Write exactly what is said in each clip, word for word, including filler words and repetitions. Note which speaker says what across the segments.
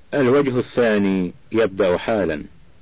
Speaker 1: الوجه الثاني يبدأ حالا.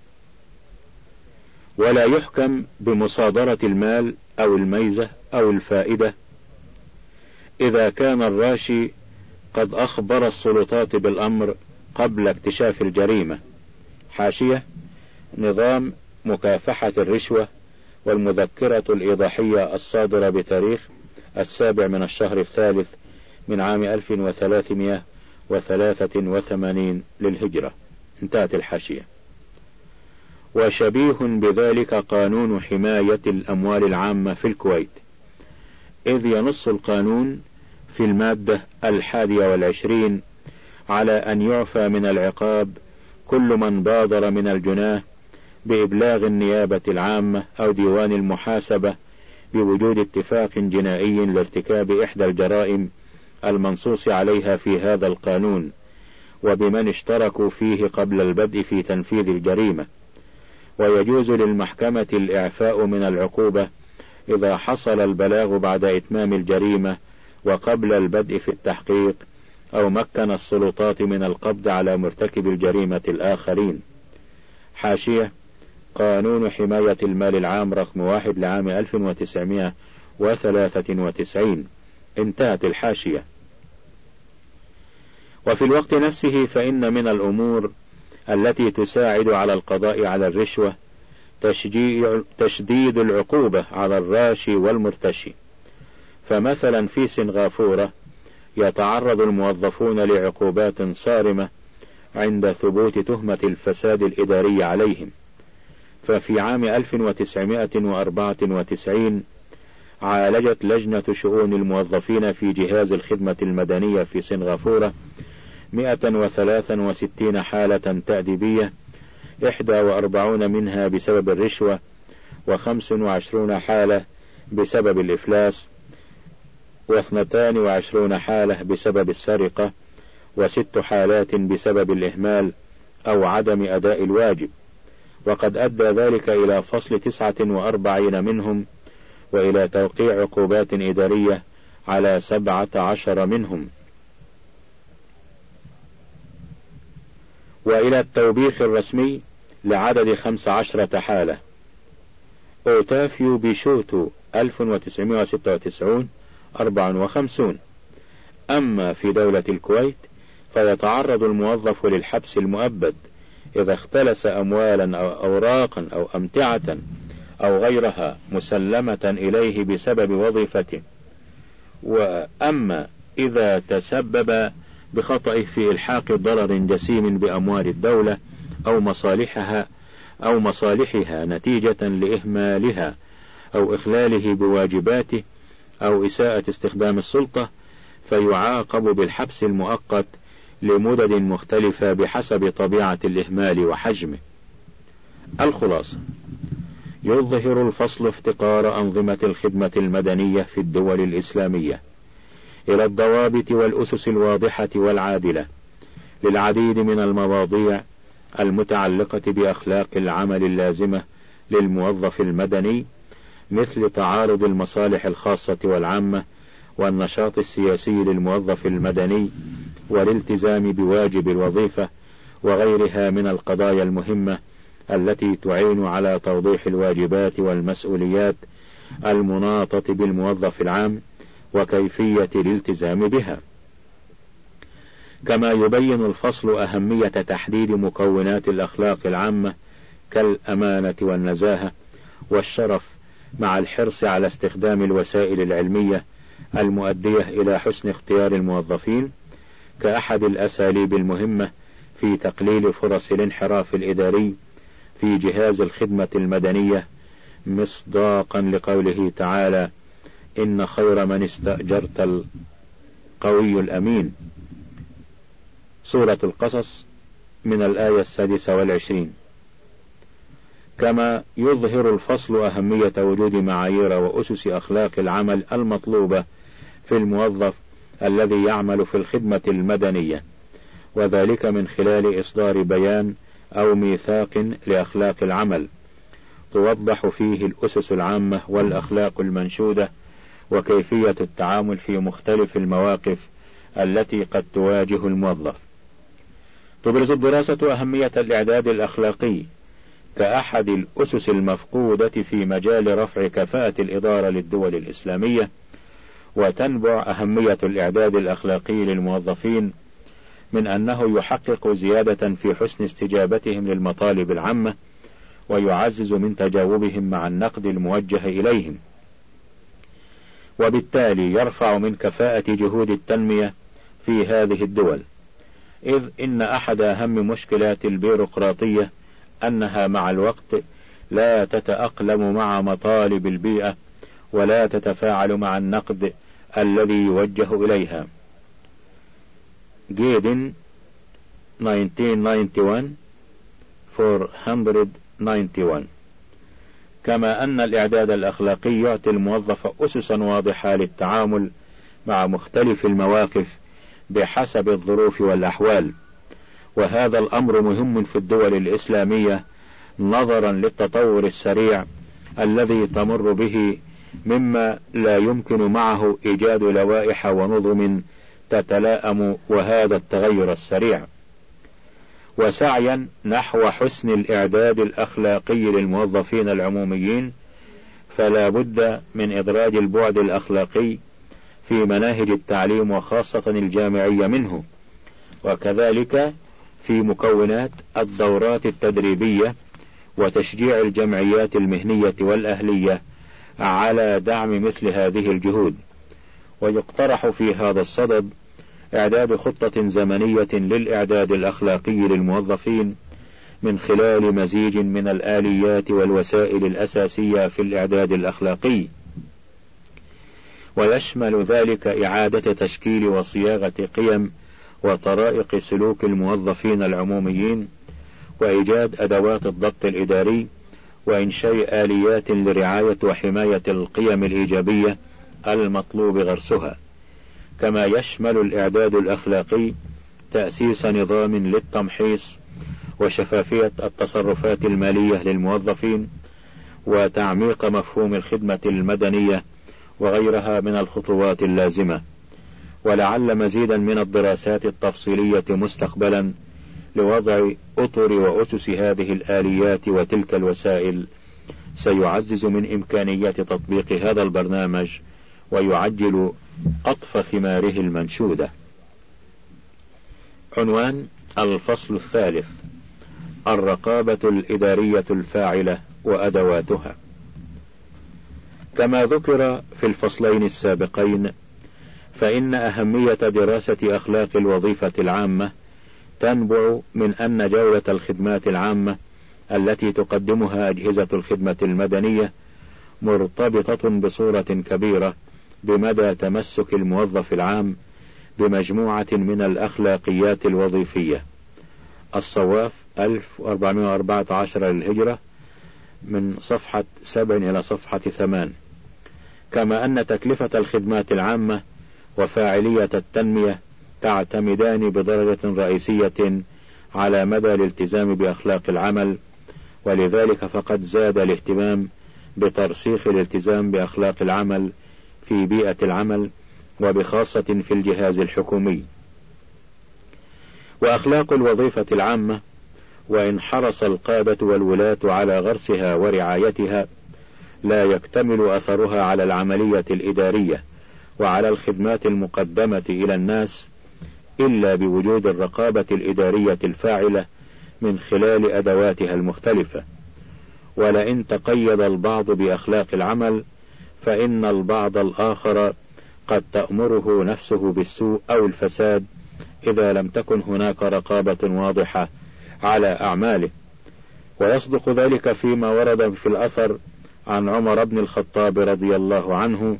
Speaker 1: ولا يحكم بمصادرة المال أو الميزة أو الفائدة إذا كان الراشي قد أخبر السلطات بالأمر قبل اكتشاف الجريمة. حاشية: نظام مكافحة الرشوة والمذكرة الإيضاحية الصادرة بتاريخ السابع من الشهر الثالث من عام ألف وثلاثمائة وثلاثة وثمانين للهجرة. انتهت الحاشية. وشبيه بذلك قانون حماية الأموال العامة في الكويت، إذ ينص القانون في المادة الحادية والعشرين على أن يعفى من العقاب كل من بادر من الجناه بإبلاغ النيابة العامة أو ديوان المحاسبة بوجود اتفاق جنائي لارتكاب إحدى الجرائم المنصوص عليها في هذا القانون، وبمن اشتركوا فيه قبل البدء في تنفيذ الجريمة. ويجوز للمحكمة الإعفاء من العقوبة إذا حصل البلاغ بعد إتمام الجريمة وقبل البدء في التحقيق، أو مكن السلطات من القبض على مرتكب الجريمة الآخرين. حاشية: قانون حماية المال العام رقم واحد لعام ألف وتسعمائة وثلاثة وتسعين. انتهت الحاشية. وفي الوقت نفسه فإن من الأمور التي تساعد على القضاء على الرشوة تشجيع تشديد العقوبة على الراشي والمرتشي. فمثلا في سنغافورة يتعرض الموظفون لعقوبات صارمة عند ثبوت تهمة الفساد الإداري عليهم. ففي عام ألف وتسعمائة وأربعة وتسعين عالجت لجنة شؤون الموظفين في جهاز الخدمة المدنية في سنغافورة مئة وثلاثة وستين حالة تأديبية، إحدى وأربعون منها بسبب الرشوة، وخمس وعشرون حالة بسبب الإفلاس، واثنتان وعشرون حالة بسبب السرقة، وست حالات بسبب الإهمال أو عدم أداء الواجب. وقد أدى ذلك إلى فصل تسعة وأربعين منهم، وإلى توقيع عقوبات إدارية على سبعة عشر منهم، وإلى التوبيخ الرسمي لعدد خمس عشرة حالة. أوتافيو بيشوتو ألف وتسعمائة وستة وتسعين أربعة وخمسين. أما في دولة الكويت فيتعرض الموظف للحبس المؤبد إذا اختلس أموالا أو أوراقا أو أمتعة أو غيرها مسلمة إليه بسبب وظيفته. وأما إذا تسبب بخطئه في إلحاق ضرر جسيم بأموال الدولة أو مصالحها أو مصالحها نتيجة لإهمالها أو إخلاله بواجباته أو إساءة استخدام السلطة، فيعاقب بالحبس المؤقت لمدد مختلفة بحسب طبيعة الإهمال وحجمه. الخلاصة: يظهر الفصل افتقار أنظمة الخدمة المدنية في الدول الإسلامية إلى الضوابط والأسس الواضحة والعادلة للعديد من المواضيع المتعلقة بأخلاق العمل اللازمة للموظف المدني، مثل تعارض المصالح الخاصة والعامة والنشاط السياسي للموظف المدني والالتزام بواجب الوظيفة وغيرها من القضايا المهمة التي تعين على توضيح الواجبات والمسؤوليات المناطة بالموظف العام وكيفية الالتزام بها. كما يبين الفصل أهمية تحديد مكونات الأخلاق العامة كالأمانة والنزاهة والشرف، مع الحرص على استخدام الوسائل العلمية المؤدية إلى حسن اختيار الموظفين كأحد الأساليب المهمة في تقليل فرص الانحراف الإداري في جهاز الخدمة المدنية، مصداقا لقوله تعالى: إن خير من استأجرت القوي الأمين، سورة القصص من الآية السادسة والعشرين. كما يظهر الفصل أهمية وجود معايير وأسس أخلاق العمل المطلوبة في الموظف الذي يعمل في الخدمة المدنية، وذلك من خلال إصدار بيان أو ميثاق لأخلاق العمل توضح فيه الأسس العامة والأخلاق المنشودة وكيفية التعامل في مختلف المواقف التي قد تواجه الموظف. تبرز الدراسة أهمية الإعداد الأخلاقي كأحد الأسس المفقودة في مجال رفع كفاءة الإدارة للدول الإسلامية، وتنبع أهمية الإعداد الأخلاقي للموظفين من أنه يحقق زيادة في حسن استجابتهم للمطالب العامة، ويعزز من تجاوبهم مع النقد الموجه إليهم، وبالتالي يرفع من كفاءة جهود التنمية في هذه الدول، إذ إن أحد أهم مشكلات البيروقراطية أنها مع الوقت لا تتأقلم مع مطالب البيئة ولا تتفاعل مع النقد الذي يوجه إليها. جيدن ألف وتسعمائة وواحد وأربعمائة وواحد وتسعين. كما أن الإعداد الأخلاقي يعطي الموظف أسسا واضحة للتعامل مع مختلف المواقف بحسب الظروف والأحوال، وهذا الأمر مهم في الدول الإسلامية نظرا للتطور السريع الذي تمر به، مما لا يمكن معه إيجاد لوائح ونظم تتلائم وهذا التغير السريع. وسعيا نحو حسن الإعداد الأخلاقي للموظفين العموميين، فلا بد من إدراج البعد الأخلاقي في مناهج التعليم وخاصة الجامعية منه، وكذلك في مكونات الدورات التدريبية وتشجيع الجمعيات المهنية والأهلية على دعم مثل هذه الجهود. ويقترح في هذا الصدد إعداد خطة زمنية للإعداد الأخلاقي للموظفين من خلال مزيج من الآليات والوسائل الأساسية في الإعداد الأخلاقي، ويشمل ذلك إعادة تشكيل وصياغة قيم وطرائق سلوك الموظفين العموميين، وإيجاد أدوات الضبط الإداري، وإنشاء آليات لرعاية وحماية القيم الإيجابية المطلوب غرسها. كما يشمل الإعداد الأخلاقي تأسيس نظام للتمحيص وشفافية التصرفات المالية للموظفين، وتعميق مفهوم الخدمة المدنية وغيرها من الخطوات اللازمة. ولعل مزيدا من الدراسات التفصيلية مستقبلا لوضع أطر وأسس هذه الآليات وتلك الوسائل سيعزز من إمكانية تطبيق هذا البرنامج ويعجل قطف ثماره المنشودة. عنوان الفصل الثالث: الرقابة الإدارية الفاعلة وأدواتها. كما ذكر في الفصلين السابقين، فإن أهمية دراسة أخلاق الوظيفة العامة تنبع من أن جودة الخدمات العامة التي تقدمها أجهزة الخدمة المدنية مرتبطة بصورة كبيرة بمدى تمسك الموظف العام بمجموعة من الأخلاقيات الوظيفية. الصواف ألف وأربعمائة وأربعة عشر للهجرة، من صفحة سبع إلى صفحة ثمان. كما أن تكلفة الخدمات العامة وفاعلية التنمية تعتمدان بدرجة رئيسية على مدى الالتزام بأخلاق العمل، ولذلك فقد زاد الاهتمام بترسيخ الالتزام بأخلاق العمل في بيئة العمل، وبخاصة في الجهاز الحكومي. وأخلاق الوظيفة العامة وإن حرص القادة والولاة على غرسها ورعايتها، لا يكتمل أثرها على العملية الإدارية وعلى الخدمات المقدمة إلى الناس إلا بوجود الرقابة الإدارية الفاعلة من خلال أدواتها المختلفة. ولئن تقيد البعض بأخلاق العمل، فإن البعض الآخر قد تأمره نفسه بالسوء أو الفساد إذا لم تكن هناك رقابة واضحة على أعماله. ويصدق ذلك فيما ورد في الأثر عن عمر بن الخطاب رضي الله عنه: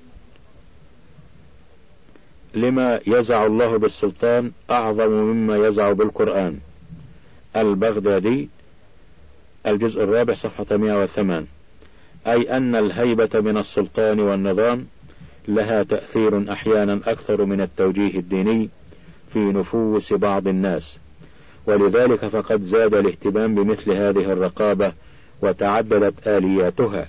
Speaker 1: لما يزع الله بالسلطان أعظم مما يزع بالقرآن. البغدادي، الجزء الرابع صفحة مئة وثمانية. أي أن الهيبة من السلطان والنظام لها تأثير أحيانا أكثر من التوجيه الديني في نفوس بعض الناس، ولذلك فقد زاد الاهتمام بمثل هذه الرقابة وتعددت آلياتها،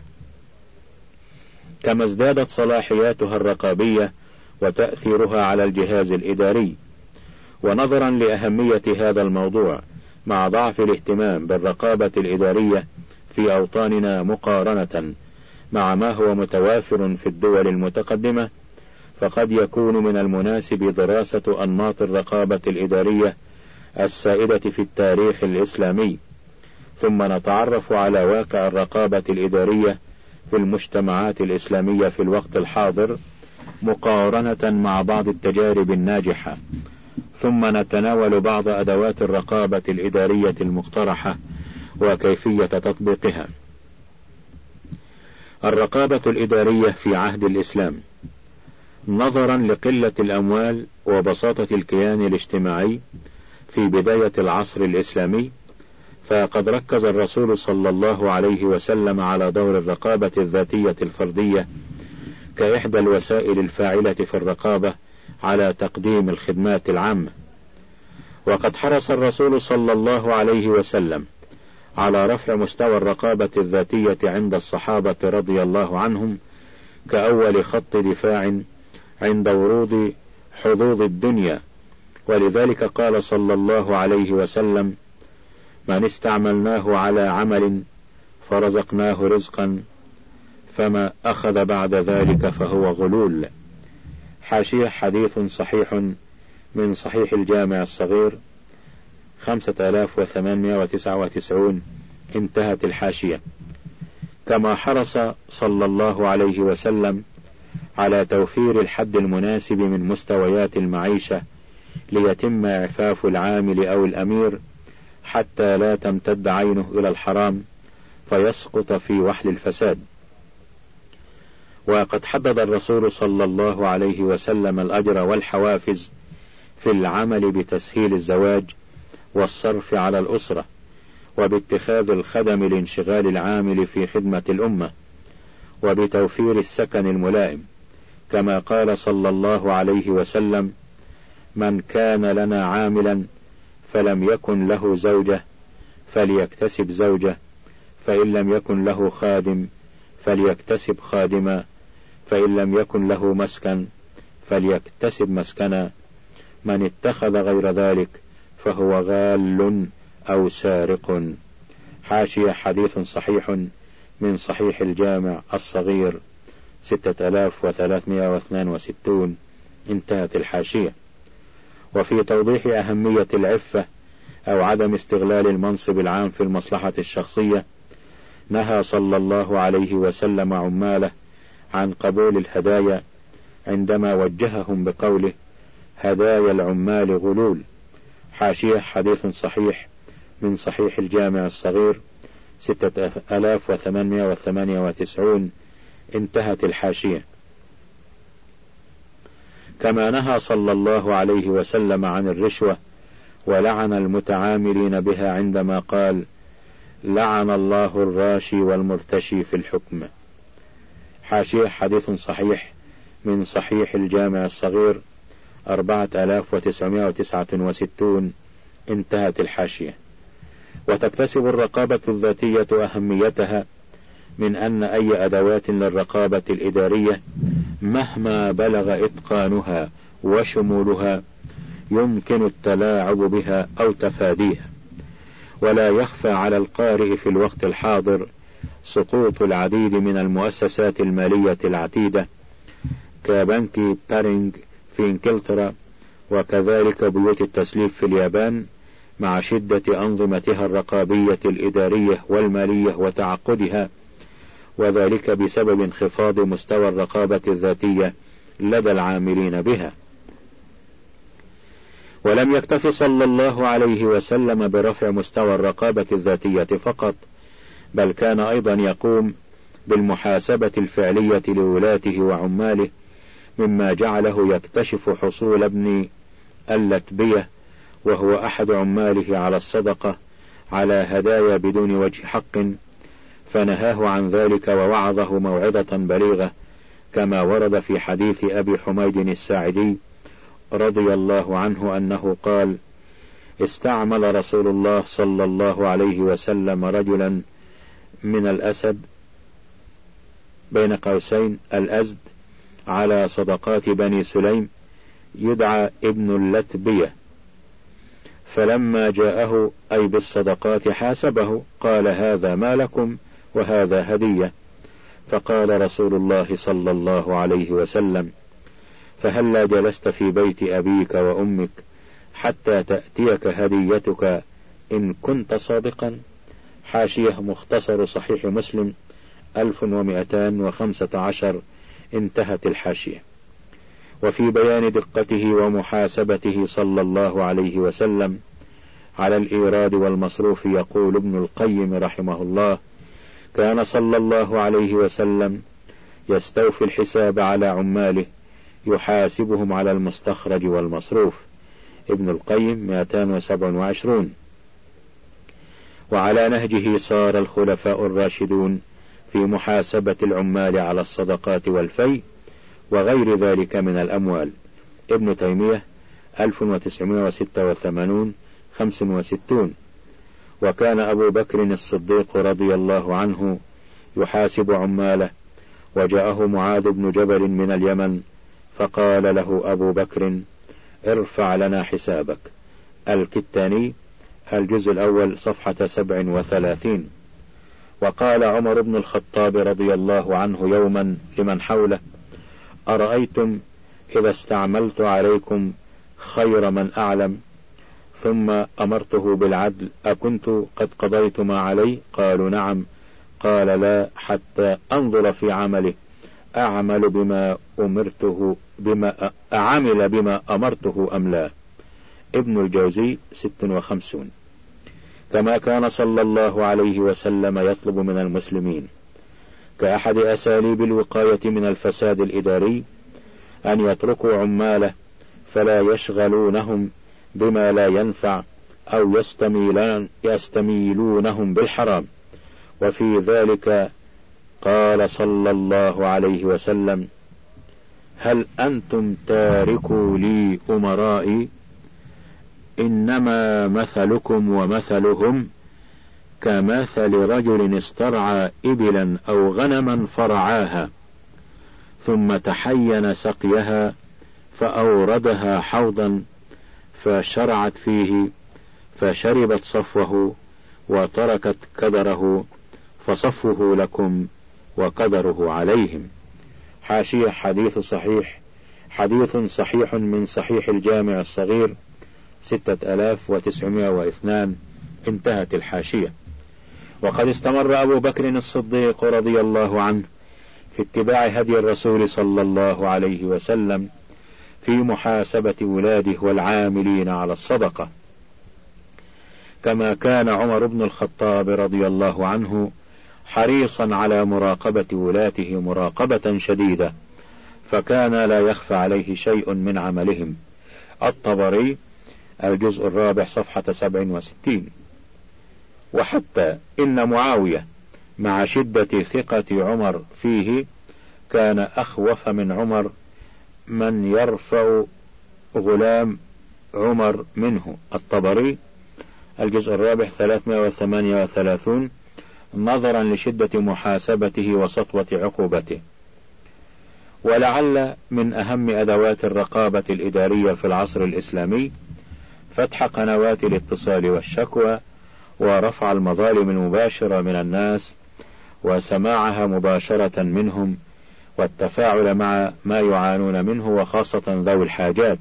Speaker 1: كما ازدادت صلاحياتها الرقابية وتأثيرها على الجهاز الإداري. ونظرا لأهمية هذا الموضوع مع ضعف الاهتمام بالرقابة الإدارية في أوطاننا مقارنة مع ما هو متوافر في الدول المتقدمة، فقد يكون من المناسب دراسة أنماط الرقابة الإدارية السائدة في التاريخ الإسلامي، ثم نتعرف على واقع الرقابة الإدارية في المجتمعات الإسلامية في الوقت الحاضر مقارنة مع بعض التجارب الناجحة، ثم نتناول بعض أدوات الرقابة الإدارية المقترحة وكيفية تطبيقها. الرقابة الإدارية في عهد الإسلام. نظرا لقلة الأموال وبساطة الكيان الاجتماعي في بداية العصر الإسلامي، فقد ركز الرسول صلى الله عليه وسلم على دور الرقابة الذاتية الفردية كإحدى الوسائل الفاعلة في الرقابة على تقديم الخدمات العامة. وقد حرص الرسول صلى الله عليه وسلم على رفع مستوى الرقابة الذاتية عند الصحابة رضي الله عنهم كأول خط دفاع عند ورود حظوظ الدنيا، ولذلك قال صلى الله عليه وسلم: من استعملناه على عمل فرزقناه رزقا فما أخذ بعد ذلك فهو غلول. حاشية: حديث صحيح من صحيح الجامع الصغير خمسة آلاف وثمانمائة وتسعة وتسعون. انتهت الحاشية. كما حرص صلى الله عليه وسلم على توفير الحد المناسب من مستويات المعيشة ليتم إعفاف العامل أو الأمير حتى لا تمتد عينه إلى الحرام فيسقط في وحل الفساد. وقد حدد الرسول صلى الله عليه وسلم الأجر والحوافز في العمل بتسهيل الزواج والصرف على الأسرة وباتخاذ الخدم لانشغال العامل في خدمة الأمة وبتوفير السكن الملائم، كما قال صلى الله عليه وسلم: من كان لنا عاملا فلم يكن له زوجة فليكتسب زوجة، فإن لم يكن له خادم فليكتسب خادما، فإن لم يكن له مسكن فليكتسب مسكنا، من اتخذ غير ذلك فهو غال أو سارق. حاشية: حديث صحيح من صحيح الجامع الصغير ستة آلاف وثلاثمائة واثنان وستون. انتهت الحاشية. وفي توضيح أهمية العفة أو عدم استغلال المنصب العام في المصلحة الشخصية، نهى صلى الله عليه وسلم عماله عن قبول الهدايا عندما وجههم بقوله: هدايا العمال غلول. حاشية: حديث صحيح من صحيح الجامع الصغير ستة آلاف وثمانمائة وثمانية وتسعون. انتهت الحاشية. كما نهى صلى الله عليه وسلم عن الرشوة ولعن المتعاملين بها عندما قال: لعن الله الراشي والمرتشي في الحكم. حاشية: حديث صحيح من صحيح الجامع الصغير أربعة آلاف وتسعمائة وتسعة وستون. انتهت الحاشية. وتكتسب الرقابة الذاتية أهميتها من أن أي أدوات للرقابة الإدارية مهما بلغ إتقانها وشمولها يمكن التلاعب بها أو تفاديها، ولا يخفى على القارئ في الوقت الحاضر سقوط العديد من المؤسسات المالية العتيدة كبنك بارينج في إنجلترا، وكذلك بيوت التسليف في اليابان، مع شدة أنظمتها الرقابية الإدارية والمالية وتعقدها، وذلك بسبب انخفاض مستوى الرقابة الذاتية لدى العاملين بها. ولم يكتف صلى الله عليه وسلم برفع مستوى الرقابة الذاتية فقط، بل كان أيضا يقوم بالمحاسبة الفعلية لولاته وعماله، مما جعله يكتشف حصول ابن اللتبية وهو أحد عماله على الصدقة على هدايا بدون وجه حق، فنهاه عن ذلك ووعظه موعظة بليغة، كما ورد في حديث أبي حميد الساعدي رضي الله عنه أنه قال: استعمل رسول الله صلى الله عليه وسلم رجلا من الأسد بين قوسين الأزد على صدقات بني سليم يدعى ابن اللتبية، فلما جاءه أي بالصدقات حاسبه، قال هذا ما لكم وهذا هدية. فقال رسول الله صلى الله عليه وسلم: فهلا جلست في بيت أبيك وأمك حتى تأتيك هديتك إن كنت صادقا. حاشية مختصر صحيح مسلم ألف ومئتان وخمسة عشر، انتهت الحاشية. وفي بيان دقته ومحاسبته صلى الله عليه وسلم على الإيراد والمصروف يقول ابن القيم رحمه الله: كان صلى الله عليه وسلم يستوفي الحساب على عماله يحاسبهم على المستخرج والمصروف. ابن القيم مئتان وسبع وعشرون. وعلى نهجه صار الخلفاء الراشدون في محاسبة العمال على الصدقات والفي وغير ذلك من الأموال. ابن تيمية ألف وتسعمائة وستة وثمانون، خمس وستون. وكان أبو بكر الصديق رضي الله عنه يحاسب عماله، وجاءه معاذ بن جبل من اليمن فقال له أبو بكر: ارفع لنا حسابك. الكتاني الجزء الأول صفحة سبع وثلاثين. وقال عمر بن الخطاب رضي الله عنه يوما لمن حوله: أرأيتم إذا استعملت عليكم خير من أعلم ثم أمرته بالعدل أكنت قد قضيت ما علي؟ قالوا: نعم. قال: لا، حتى أنظر في عمله أعمل بما أمرته بما أعمل بما أمرته أم لا. ابن الجوزي ست وخمسون. كما كان صلى الله عليه وسلم يطلب من المسلمين كأحد أساليب الوقاية من الفساد الإداري أن يتركوا عماله فلا يشغلونهم بما لا ينفع أو يستميلون يستميلونهم بالحرام. وفي ذلك قال صلى الله عليه وسلم: هل أنتم تاركوا لي أمرائي؟ إنما مثلكم ومثلهم كمثل رجل استرعى إبلا أو غنما فرعاها ثم تحين سقيها فأوردها حوضا فشرعت فيه فشربت صفوه وتركت كدره فصفه لكم وقدره عليهم. حاشية حديث صحيح حديث صحيح من صحيح الجامع الصغير ستة آلاف وتسعمائة واثنان، انتهت الحاشية. وقد استمر أبو بكر الصديق رضي الله عنه في اتباع هدي الرسول صلى الله عليه وسلم في محاسبة ولاده والعاملين على الصدقة، كما كان عمر بن الخطاب رضي الله عنه حريصا على مراقبة ولاته مراقبة شديدة، فكان لا يخفى عليه شيء من عملهم. الطبري الجزء الرابع صفحة سبع وستين. وحتى إن معاوية مع شدة ثقة عمر فيه كان أخوف من عمر من يرفع غلام عمر منه. الطبري الجزء الرابع ثلاثمائة وثمانية وثلاثون، نظرا لشدة محاسبته وسطوة عقوبته. ولعل من أهم أدوات الرقابة الإدارية في العصر الإسلامي فتح قنوات الاتصال والشكوى ورفع المظالم المباشرة من الناس وسماعها مباشرة منهم والتفاعل مع ما يعانون منه وخاصة ذوي الحاجات.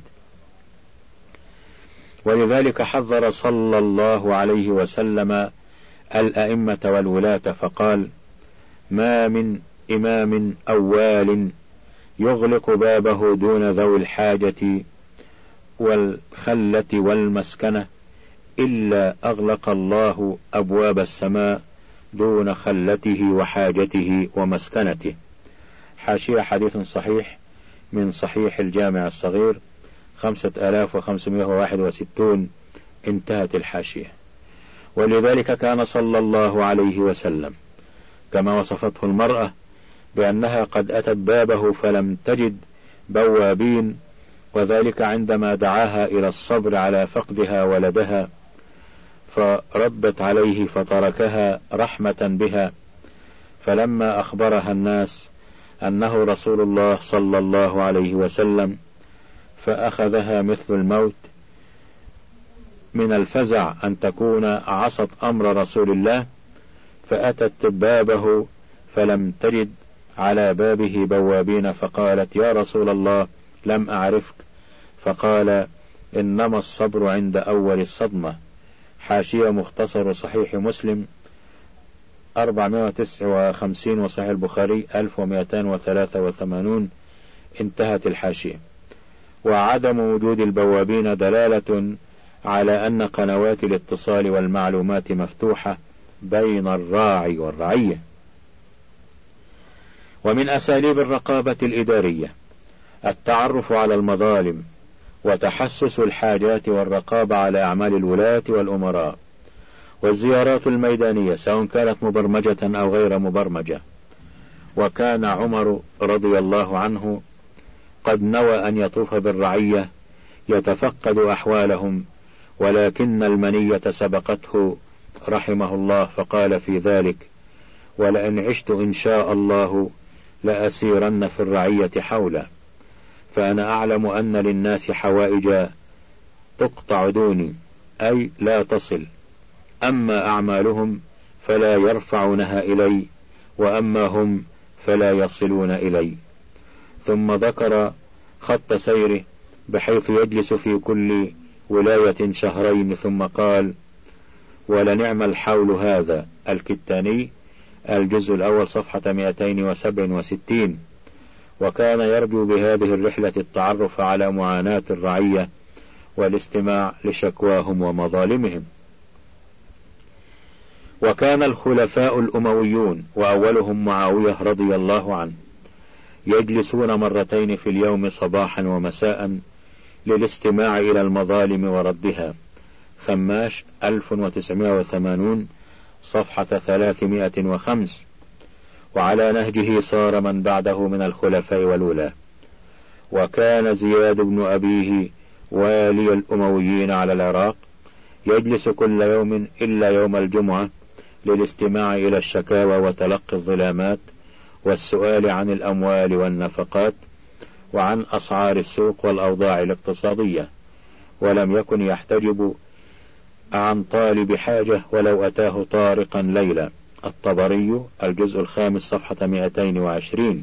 Speaker 1: ولذلك حذر صلى الله عليه وسلم الأئمة والولاة فقال: ما من إمام أو وال يغلق بابه دون ذوي الحاجة والخلة والمسكنة إلا أغلق الله أبواب السماء دون خلته وحاجته ومسكنته. حاشية حديث صحيح من صحيح الجامع الصغير خمسة آلاف وخمسمائة وواحد وستون، انتهت الحاشية. ولذلك كان صلى الله عليه وسلم كما وصفته المرأة بأنها قد أتت بابه فلم تجد بوابين، وذلك عندما دعاها إلى الصبر على فقدها ولدها فردت عليه فتركها رحمة بها، فلما أخبرها الناس أنه رسول الله صلى الله عليه وسلم فأخذها مثل الموت من الفزع أن تكون عصت أمر رسول الله، فأتت بابه فلم تجد على بابه بوابين، فقالت: يا رسول الله لم أعرفك. فقال: إنما الصبر عند أول الصدمة. حاشية مختصر صحيح مسلم أربعمائة وتسعة وخمسين وصحيح البخاري ألف ومئتين وثلاثة وثمانين. انتهت الحاشية. وعدم وجود البوابين دلالة على أن قنوات الاتصال والمعلومات مفتوحة بين الراعي والرعية. ومن أساليب الرقابة الإدارية التعرف على المظالم وتحسس الحاجات والرقابة على أعمال الولاة والأمراء، والزيارات الميدانية سواء كانت مبرمجة أو غير مبرمجة. وكان عمر رضي الله عنه قد نوى أن يطوف بالرعية يتفقد أحوالهم، ولكن المنية سبقته رحمه الله، فقال في ذلك: ولئن عشت إن شاء الله لأسيرن في الرعية حولا، فأنا أعلم أن للناس حوائج تقطع دوني، أي لا تصل، أما أعمالهم فلا يرفعونها إلي، وأما هم فلا يصلون إلي. ثم ذكر خط سيره بحيث يجلس في كل ولاية شهرين، ثم قال: ولنعم الحول هذا. الكتاني الجزء الأول صفحة مئتين وسبعة وستين. وكان يرجو بهذه الرحلة التعرف على معاناة الرعية والاستماع لشكواهم ومظالمهم. وكان الخلفاء الأمويون وأولهم معاوية رضي الله عنه يجلسون مرتين في اليوم صباحا ومساء للاستماع إلى المظالم وردها. خماش ألف وتسعمائة وثمانين صفحة ثلاثمائة وخمسة. وعلى نهجه صار من بعده من الخلفاء والولاة. وكان زياد بن أبيه والي الأمويين على العراق يجلس كل يوم إلا يوم الجمعة للاستماع إلى الشكاوى وتلقي الظلامات والسؤال عن الأموال والنفقات وعن أسعار السوق والأوضاع الاقتصادية، ولم يكن يحتجب عن طالب حاجة ولو أتاه طارقا ليلا. الطبري الجزء الخامس صفحة مئتين وعشرين.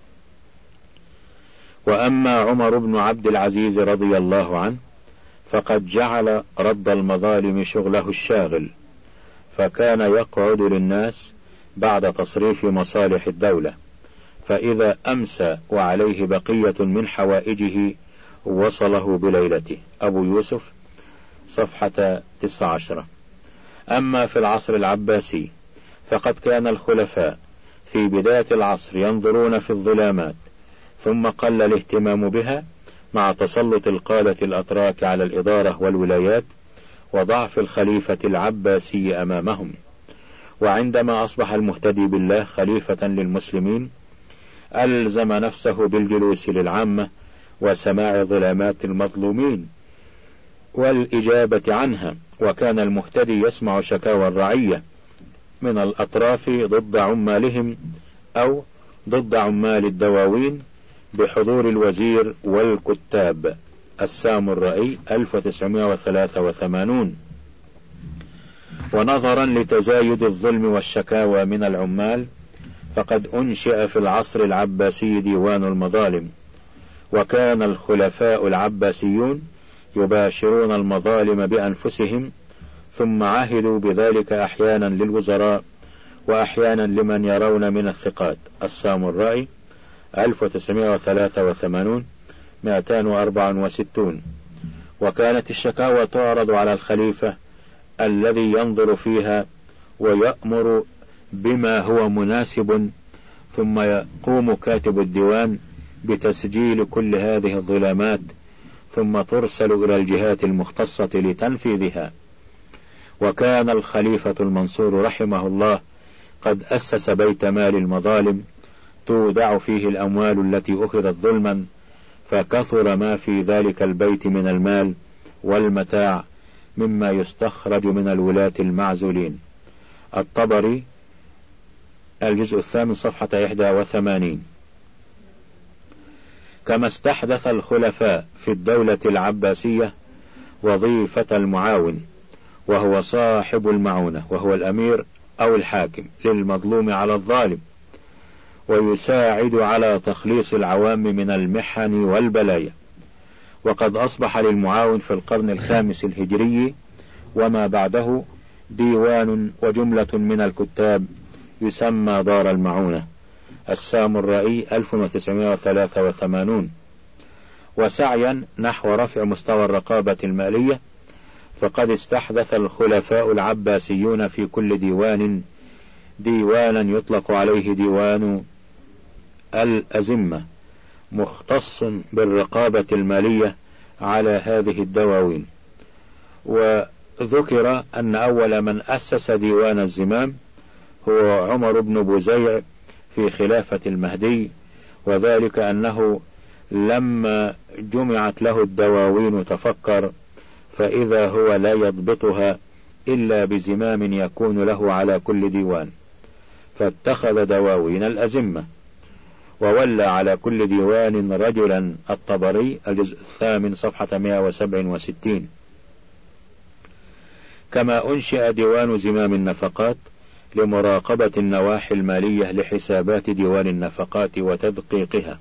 Speaker 1: وأما عمر بن عبد العزيز رضي الله عنه فقد جعل رد المظالم شغله الشاغل، فكان يقعد للناس بعد تصريف مصالح الدولة، فإذا أمسى وعليه بقية من حوائجه وصله بليلته. أبو يوسف صفحة تسعة عشر. أما في العصر العباسي فقد كان الخلفاء في بداية العصر ينظرون في الظلامات، ثم قل الاهتمام بها مع تسلط القادة الأتراك على الإدارة والولايات وضعف الخليفة العباسي أمامهم. وعندما أصبح المهتدي بالله خليفة للمسلمين ألزم نفسه بالجلوس للعامة وسماع ظلامات المظلومين والإجابة عنها. وكان المهتدي يسمع شكاوى الرعية من الأطراف ضد عمالهم أو ضد عمال الدواوين بحضور الوزير والكتاب. السامرائي ألف وتسعمائة وثلاثة وثمانين. ونظرا لتزايد الظلم والشكاوى من العمال فقد أنشئ في العصر العباسي ديوان المظالم، وكان الخلفاء العباسيون يباشرون المظالم بأنفسهم، ثم عهدوا بذلك أحيانا للوزراء وأحيانا لمن يرون من الثقات. السامرائي ألف وتسعمائة وثلاثة وثمانين مئتين وأربعة وستين. وكانت الشكاوى تعرض على الخليفة الذي ينظر فيها ويأمر بما هو مناسب، ثم يقوم كاتب الديوان بتسجيل كل هذه الظلامات، ثم ترسل إلى الجهات المختصة لتنفيذها. وكان الخليفة المنصور رحمه الله قد أسس بيت مال المظالم تودع فيه الأموال التي أخذت ظلما، فكثر ما في ذلك البيت من المال والمتاع مما يستخرج من الولاة المعزولين. الطبري الجزء الثامن صفحة إحدى وثمانين. كما استحدث الخلفاء في الدولة العباسية وظيفة المعاون، وهو صاحب المعونة، وهو الأمير أو الحاكم للمظلوم على الظالم، ويساعد على تخليص العوام من المحن والبلايا. وقد أصبح للمعاون في القرن الخامس الهجري وما بعده ديوان وجملة من الكتاب يسمى دار المعونة، السامرائي ألف وتسعمائة وثلاثة وثمانين. وسعيا نحو رفع مستوى الرقابة المالية، فقد استحدث الخلفاء العباسيون في كل ديوان ديوانا يطلق عليه ديوان الأزمة، مختص بالرقابة المالية على هذه الدواوين. وذكر أن أول من أسس ديوان الزمام هو عمر بن بزيع في خلافة المهدي، وذلك أنه لما جمعت له الدواوين تفكر فإذا هو لا يضبطها إلا بزمام يكون له على كل ديوان، فاتخذ دواوين الأزمة، وولى على كل ديوان رجلا. الطبري الجزء الثامن صفحة مئة وسبعة وستين. كما أنشئ ديوان زمام النفقات لمراقبة النواحي المالية لحسابات ديوان النفقات وتدقيقها،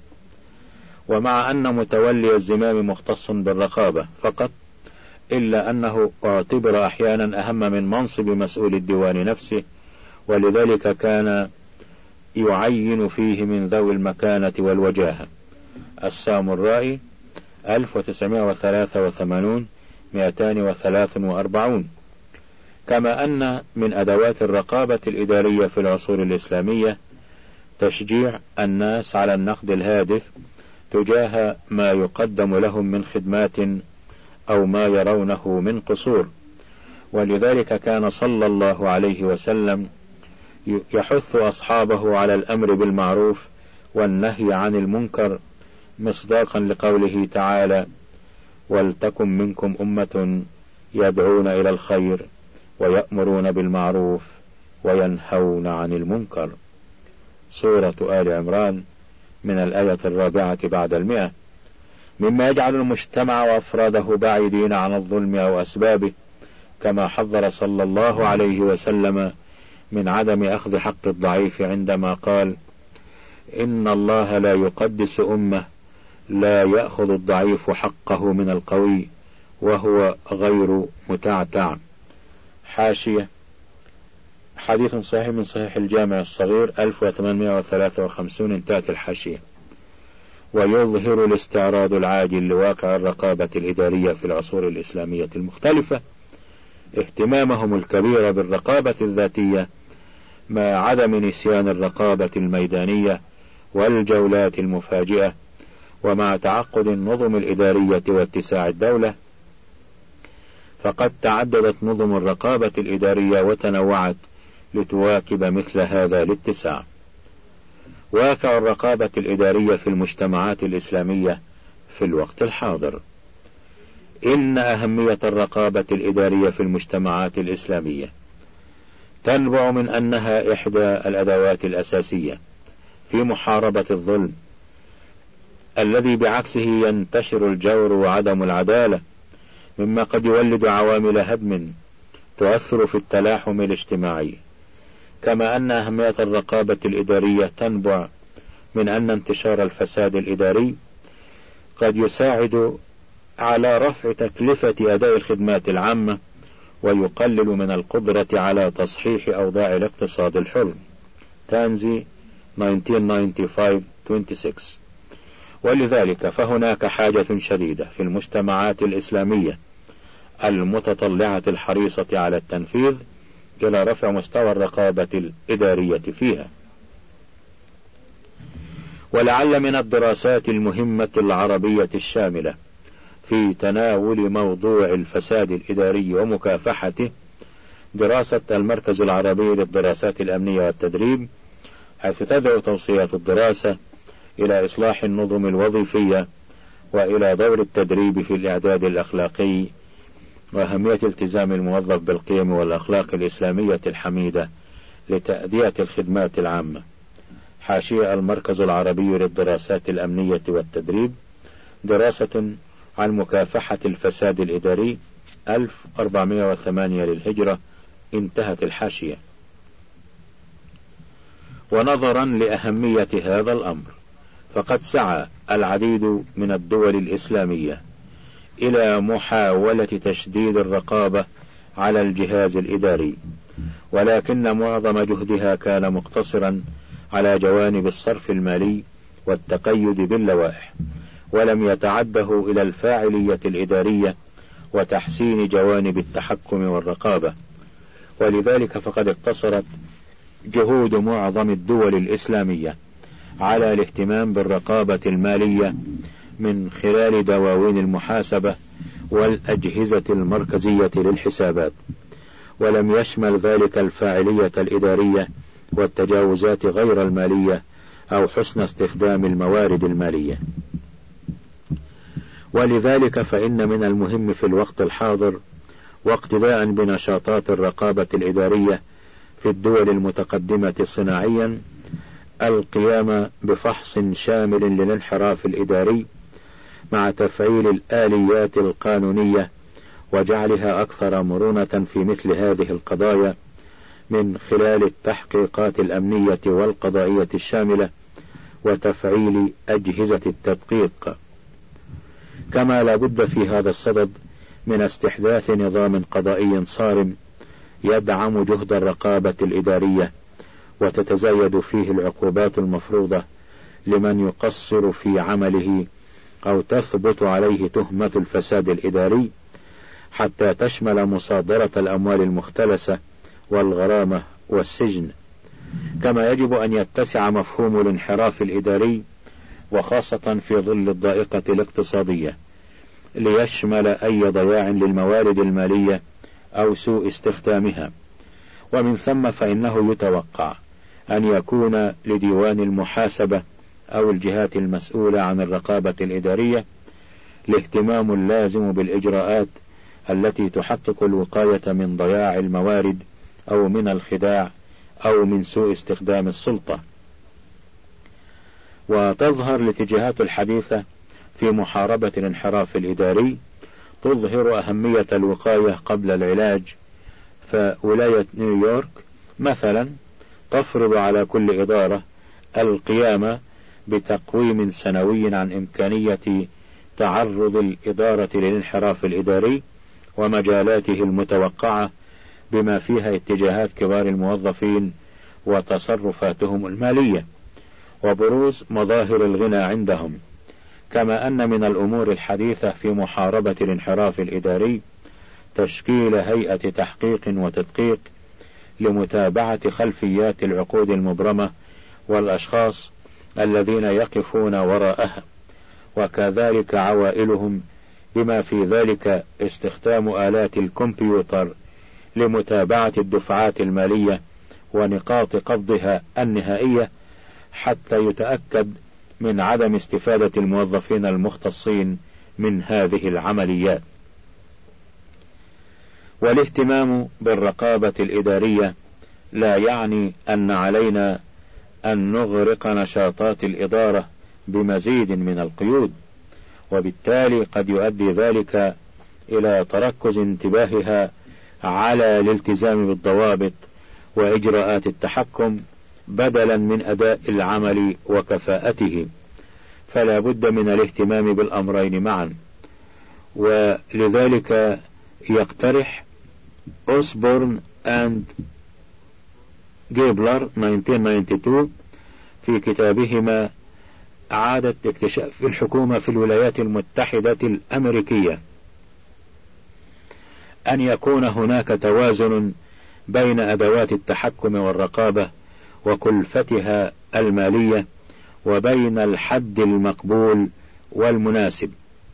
Speaker 1: ومع أن متولي الزمام مختص بالرقابة فقط، إلا أنه اعتبر أحيانا أهم من منصب مسؤول الديوان نفسه، ولذلك كان يعين فيه من ذوي المكانة والوجاهة. السامرائي ألف وتسعمائة وثلاثة وثمانين مئتين وثلاث وأربعين. كما أن من أدوات الرقابة الإدارية في العصور الإسلامية تشجيع الناس على النقد الهادف تجاه ما يقدم لهم من خدمات أو ما يرونه من قصور، ولذلك كان صلى الله عليه وسلم يحث أصحابه على الأمر بالمعروف والنهي عن المنكر، مصداقا لقوله تعالى: ولتكن منكم أمة يدعون إلى الخير ويأمرون بالمعروف وينهون عن المنكر. سورة آل عمران من الآية الرابعة بعد المئة. مما يجعل المجتمع وأفراده بعيدين عن الظلم أو أسبابه، كما حذر صلى الله عليه وسلم من عدم أخذ حق الضعيف عندما قال: إن الله لا يقدس أمة لا يأخذ الضعيف حقه من القوي وهو غير متعتع. حاشية: حديث صحيح من صحيح الجامع الصغير ألف وثمانمائة وثلاثة وخمسين. انتهت الحاشية. ويظهر الاستعراض العاجل لواقع الرقابة الإدارية في العصور الإسلامية المختلفة اهتمامهم الكبير بالرقابة الذاتية مع عدم نسيان الرقابة الميدانية والجولات المفاجئة، ومع تعقد النظم الإدارية واتساع الدولة، فقد تعددت نظم الرقابة الإدارية وتنوعت لتواكب مثل هذا الاتساع. واقع الرقابة الإدارية في المجتمعات الإسلامية في الوقت الحاضر. إن أهمية الرقابة الإدارية في المجتمعات الإسلامية تنبع من أنها إحدى الأدوات الأساسية في محاربة الظلم الذي بعكسه ينتشر الجور وعدم العدالة، مما قد يولد عوامل هدم تؤثر في التلاحم الاجتماعي. كما أن أهمية الرقابة الإدارية تنبع من أن انتشار الفساد الإداري قد يساعد على رفع تكلفة أداء الخدمات العامة ويقلل من القدرة على تصحيح أوضاع الاقتصاد الحر. تانزي ألف وتسعمائة وخمسة وخمسين ستة وعشرين. ولذلك فهناك حاجة شديدة في المجتمعات الإسلامية المتطلعة الحريصة على التنفيذ إلى رفع مستوى الرقابة الإدارية فيها. ولعل من الدراسات المهمة العربية الشاملة في تناول موضوع الفساد الإداري ومكافحته دراسة المركز العربي للدراسات الأمنية والتدريب، حيث تدعو توصيات الدراسة إلى إصلاح النظم الوظيفية وإلى دور التدريب في الإعداد الأخلاقي وأهمية التزام الموظف بالقيم والأخلاق الإسلامية الحميدة لتأدية الخدمات العامة. حاشية: المركز العربي للدراسات الأمنية والتدريب، دراسة عن مكافحة الفساد الإداري ألف وأربعمائة وثمانية للهجرة. انتهت الحاشية. ونظرا لأهمية هذا الأمر، فقد سعى العديد من الدول الإسلامية إلى محاولة تشديد الرقابة على الجهاز الإداري، ولكن معظم جهدها كان مقتصرا على جوانب الصرف المالي والتقيد باللوائح، ولم يتعده إلى الفاعلية الإدارية وتحسين جوانب التحكم والرقابة. ولذلك فقد اقتصرت جهود معظم الدول الإسلامية على الاهتمام بالرقابة المالية من خلال دواوين المحاسبة والأجهزة المركزية للحسابات، ولم يشمل ذلك الفاعلية الإدارية والتجاوزات غير المالية أو حسن استخدام الموارد المالية. ولذلك فإن من المهم في الوقت الحاضر، واقتداء بنشاطات الرقابة الإدارية في الدول المتقدمة صناعيا، القيام بفحص شامل للانحراف الإداري مع تفعيل الآليات القانونية وجعلها أكثر مرونة في مثل هذه القضايا من خلال التحقيقات الأمنية والقضائية الشاملة وتفعيل أجهزة التدقيق. كما لا بد في هذا الصدد من استحداث نظام قضائي صارم يدعم جهد الرقابة الإدارية وتتزايد فيه العقوبات المفروضة لمن يقصر في عمله أو تثبت عليه تهمة الفساد الإداري، حتى تشمل مصادرة الأموال المختلسة والغرامة والسجن. كما يجب أن يتسع مفهوم الانحراف الإداري، وخاصة في ظل الضائقة الاقتصادية، ليشمل أي ضياع للموارد المالية أو سوء استخدامها. ومن ثم فإنه يتوقع أن يكون لديوان المحاسبة أو الجهات المسؤولة عن الرقابة الإدارية الاهتمام اللازم بالإجراءات التي تحقق الوقاية من ضياع الموارد أو من الخداع أو من سوء استخدام السلطة. وتظهر الاتجاهات الحديثة في محاربة الانحراف الإداري تظهر أهمية الوقاية قبل العلاج. فولاية نيويورك مثلا تفرض على كل إدارة القيام بتقويم سنوي عن إمكانية تعرض الإدارة للانحراف الإداري ومجالاته المتوقعة، بما فيها اتجاهات كبار الموظفين وتصرفاتهم المالية وبروز مظاهر الغنى عندهم. كما أن من الأمور الحديثة في محاربة الانحراف الإداري تشكيل هيئة تحقيق وتدقيق لمتابعة خلفيات العقود المبرمة والأشخاص الذين يقفون وراءها، وكذلك عوائلهم، بما في ذلك استخدام آلات الكمبيوتر لمتابعة الدفعات المالية ونقاط قبضها النهائية، حتى يتأكد من عدم استفادة الموظفين المختصين من هذه العمليات. والاهتمام بالرقابة الإدارية لا يعني أن علينا أن نغرق نشاطات الإدارة بمزيد من القيود، وبالتالي قد يؤدي ذلك إلى تركز انتباهها على الالتزام بالضوابط وإجراءات التحكم بدلا من أداء العمل وكفاءته. فلا بد من الاهتمام بالأمرين معا. ولذلك يقترح أوسبورن أند جيبلر ألف وتسعمائة واثنين وتسعين في كتابهما إعادة اكتشاف الحكومة في الولايات المتحدة الأمريكية أن يكون هناك توازن بين أدوات التحكم والرقابة وكلفتها المالية، وبين الحد المقبول والمناسب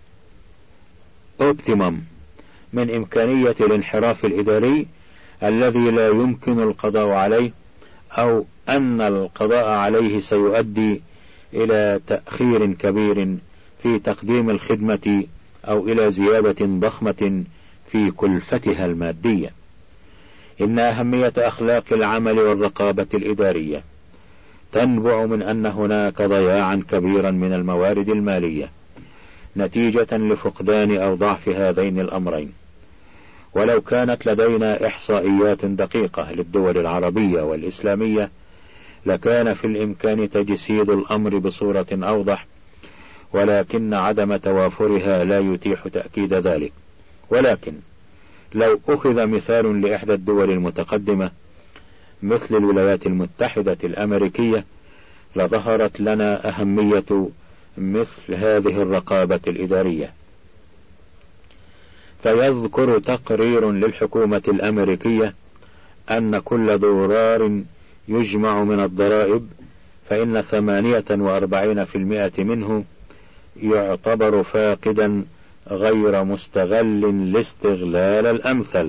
Speaker 1: اوبتيمم من إمكانية الانحراف الإداري الذي لا يمكن القضاء عليه، أو أن القضاء عليه سيؤدي إلى تأخير كبير في تقديم الخدمة أو إلى زيادة ضخمة في كلفتها المادية. إن أهمية أخلاق العمل والرقابة الإدارية تنبع من أن هناك ضياعا كبيرا من الموارد المالية نتيجة لفقدان أو ضعف هذين الأمرين، ولو كانت لدينا إحصائيات دقيقة للدول العربية والإسلامية لكان في الإمكان تجسيد الأمر بصورة أوضح، ولكن عدم توافرها لا يتيح تأكيد ذلك. ولكن لو أخذ مثال لإحدى الدول المتقدمة مثل الولايات المتحدة الأمريكية لظهرت لنا أهمية مثل هذه الرقابة الإدارية. فيذكر تقرير للحكومة الأمريكية أن كل دولار يجمع من الضرائب فإن ثمانية وأربعين في المئة منه يعتبر فاقدا غير مستغل الاستغلال الأمثل.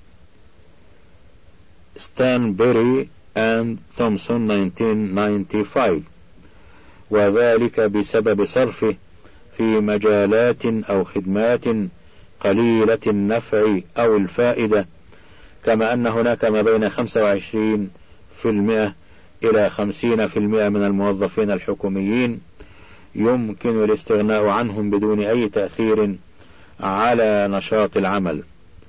Speaker 1: ستان بيري and تومسون ألف وتسعمائة وخمسة وتسعين، وذلك بسبب صرفه في مجالات أو خدمات قليلة النفع أو الفائدة، كما أن هناك ما بين خمسة وعشرين بالمئة إلى خمسين بالمئة من الموظفين الحكوميين يمكن الاستغناء عنهم بدون أي تأثير على نشاط العمل.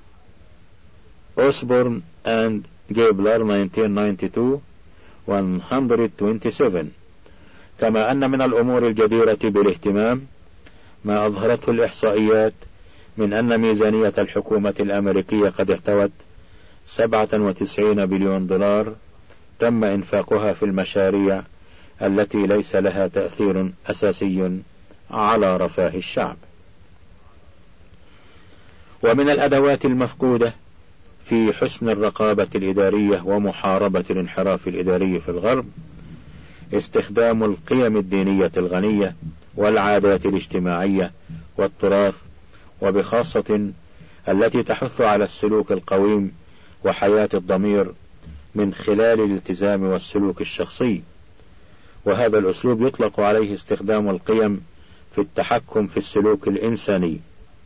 Speaker 1: أوسبورن and جيبلر ألف وتسعمائة واثنين وستون، مئة وسبعة وعشرين. كما أن من الأمور الجديرة بالاهتمام ما أظهرته الإحصائيات من أن ميزانية الحكومة الأمريكية قد احتوت سبعة وتسعين بليون دولار تم إنفاقها في المشاريع التي ليس لها تأثير أساسي على رفاه الشعب. ومن الأدوات المفقودة في حسن الرقابة الإدارية ومحاربة الانحراف الإداري في الغرب استخدام القيم الدينية الغنية والعادات الاجتماعية والتراث، وبخاصة التي تحث على السلوك القويم وحياة الضمير من خلال الالتزام والسلوك الشخصي. وهذا الأسلوب يطلق عليه استخدام القيم في التحكم في السلوك الإنساني.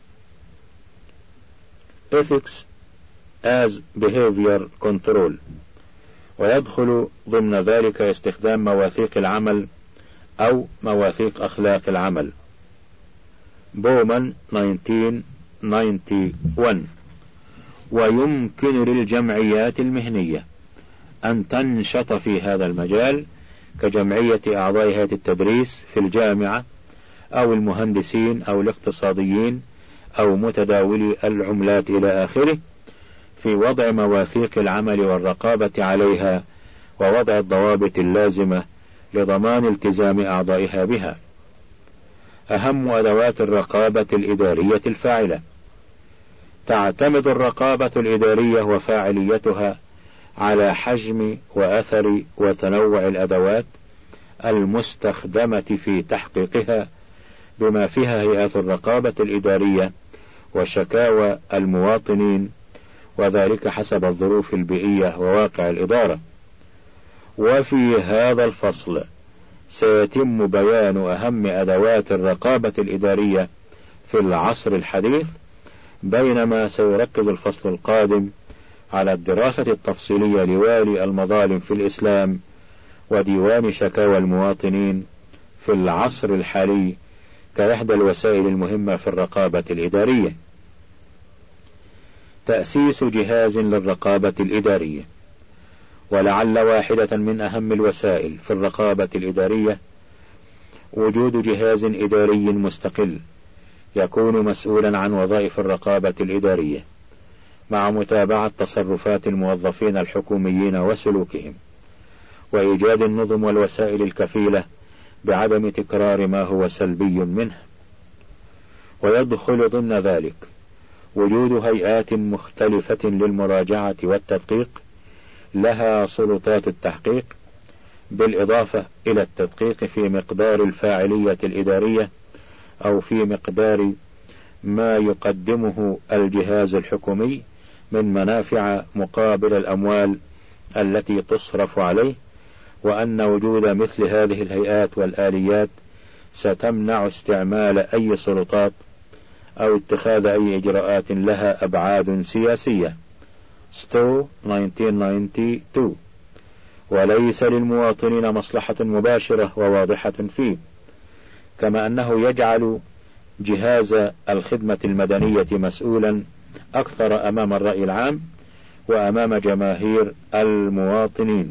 Speaker 1: Ethics as behavior control، ويدخل ضمن ذلك استخدام مواثيق العمل أو مواثيق أخلاق العمل. بومان ألف وتسعمائة وواحد وتسعين. ويمكن للجمعيات المهنية أن تنشط في هذا المجال كجمعية أعضاء هيئة التدريس في الجامعة أو المهندسين أو الاقتصاديين أو متداولي العملات إلى آخره، في وضع مواثيق العمل والرقابة عليها ووضع الضوابط اللازمة لضمان التزام أعضائها بها. أهم أدوات الرقابة الإدارية الفاعلة: تعتمد الرقابة الإدارية وفاعليتها على حجم وأثر وتنوع الأدوات المستخدمة في تحقيقها، بما فيها هيئات الرقابة الإدارية وشكاوى المواطنين، وذلك حسب الظروف البيئية وواقع الإدارة. وفي هذا الفصل سيتم بيان أهم أدوات الرقابة الإدارية في العصر الحديث، بينما سيركز الفصل القادم على الدراسة التفصيلية لوالي المظالم في الإسلام وديوان شكاوى المواطنين في العصر الحالي كإحدى الوسائل المهمة في الرقابة الإدارية. تأسيس جهاز للرقابة الإدارية. ولعل واحدة من أهم الوسائل في الرقابة الإدارية وجود جهاز إداري مستقل يكون مسؤولا عن وظائف الرقابة الإدارية مع متابعة تصرفات الموظفين الحكوميين وسلوكهم، وإيجاد النظم والوسائل الكفيلة بعدم تكرار ما هو سلبي منه. ويدخل ضمن ذلك وجود هيئات مختلفة للمراجعة والتدقيق لها سلطات التحقيق، بالإضافة إلى التدقيق في مقدار الفاعلية الإدارية أو في مقدار ما يقدمه الجهاز الحكومي من منافع مقابل الأموال التي تصرف عليه، وأن وجود مثل هذه الهيئات والآليات ستمنع استعمال أي سلطات أو اتخاذ أي إجراءات لها أبعاد سياسية. ستو ألف وتسعمائة وواحد وتسعين. وليس للمواطنين مصلحة مباشرة وواضحة فيه، كما أنه يجعل جهاز الخدمة المدنية مسؤولا أكثر أمام الرأي العام وأمام جماهير المواطنين.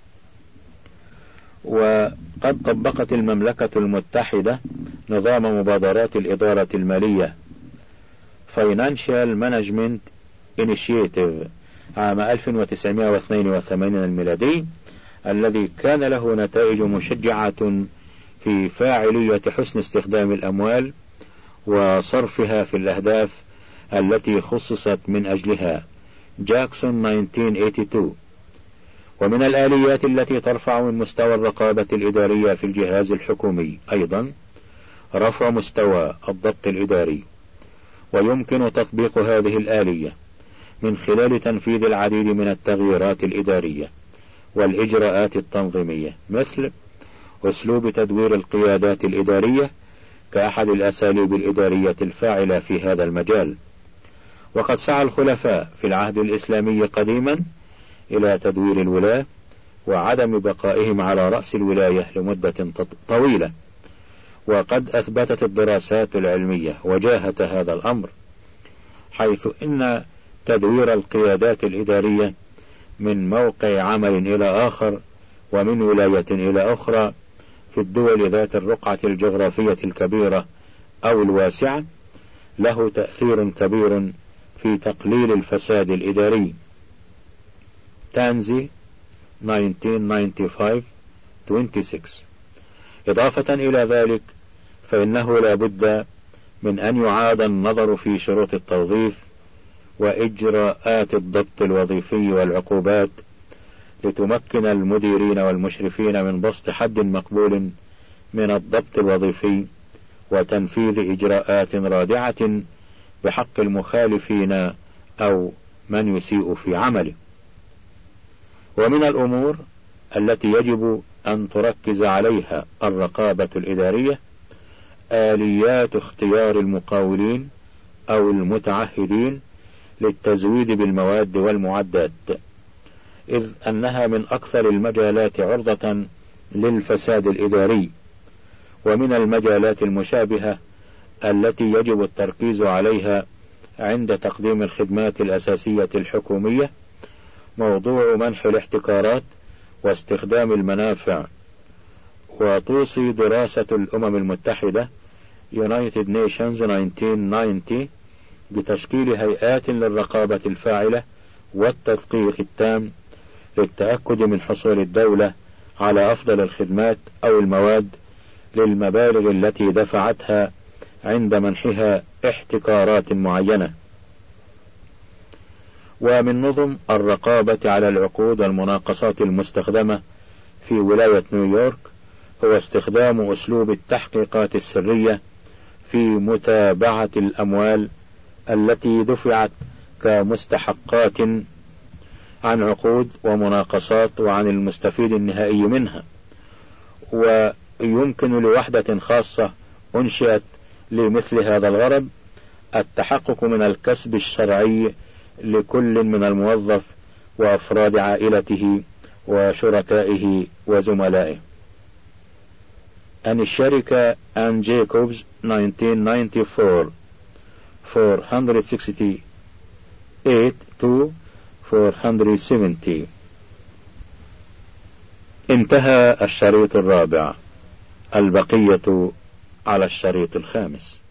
Speaker 1: وقد طبقت المملكة المتحدة نظام مبادرات الإدارة المالية Financial Management Initiative عام ألف وتسعمائة واثنين وثمانين الميلادي، الذي كان له نتائج مشجعة في فاعلية حسن استخدام الأموال وصرفها في الأهداف التي خصصت من أجلها جاكسون ألف وتسعمائة وثمانية وثمانين. ومن الآليات التي ترفع من مستوى الرقابة الإدارية في الجهاز الحكومي أيضا رفع مستوى الضبط الإداري، ويمكن تطبيق هذه الآلية من خلال تنفيذ العديد من التغييرات الإدارية والإجراءات التنظيمية، مثل أسلوب تدوير القيادات الإدارية كأحد الأساليب الإدارية الفاعلة في هذا المجال. وقد سعى الخلفاء في العهد الإسلامي قديما إلى تدوير الولاة وعدم بقائهم على رأس الولاية لمدة طويلة، وقد أثبتت الدراسات العلمية وجاهة هذا الأمر، حيث إن تدوير القيادات الإدارية من موقع عمل إلى آخر ومن ولاية إلى أخرى في الدول ذات الرقعة الجغرافية الكبيرة أو الواسعة له تأثير كبير في تقليل الفساد الإداري. تانزي ألف وتسعمائة وخمسة وعشرين ستة وعشرين. إضافة إلى ذلك فإنه لا بد من أن يعاد النظر في شروط التوظيف وإجراءات الضبط الوظيفي والعقوبات لتمكن المديرين والمشرفين من بسط حد مقبول من الضبط الوظيفي وتنفيذ إجراءات رادعة بحق المخالفين أو من يسيء في عمله. ومن الأمور التي يجب أن تركز عليها الرقابة الإدارية آليات اختيار المقاولين أو المتعهدين للتزويد بالمواد والمعدات، إذ أنها من أكثر المجالات عرضة للفساد الإداري، ومن المجالات المشابهة التي يجب التركيز عليها عند تقديم الخدمات الأساسية الحكومية موضوع منح الاحتكارات واستخدام المنافع. وتوصي دراسة الأمم المتحدة United Nations ألف وتسعمائة وتسعين بتشكيل هيئات للرقابة الفاعلة والتدقيق التام للتأكد من حصول الدولة على أفضل الخدمات أو المواد للمبالغ التي دفعتها عند منحها احتكارات معينة. ومن نظم الرقابة على العقود والمناقصات المستخدمة في ولاية نيويورك هو استخدام أسلوب التحقيقات السرية في متابعة الأموال التي دفعت كمستحقات عن عقود ومناقصات وعن المستفيد النهائي منها. ويمكن لوحدة خاصة أنشئت لمثل هذا الغرض التحقق من الكسب الشرعي لكل من الموظف وأفراد عائلته وشركائه وزملائه. أن الشركة أن جيكوبز ألف وتسعمائة وأربعة وأربعين أربعمائة وستة وستين to أربعمائة وسبعين. انتهى الشريط الرابع، البقية على الشريط الخامس.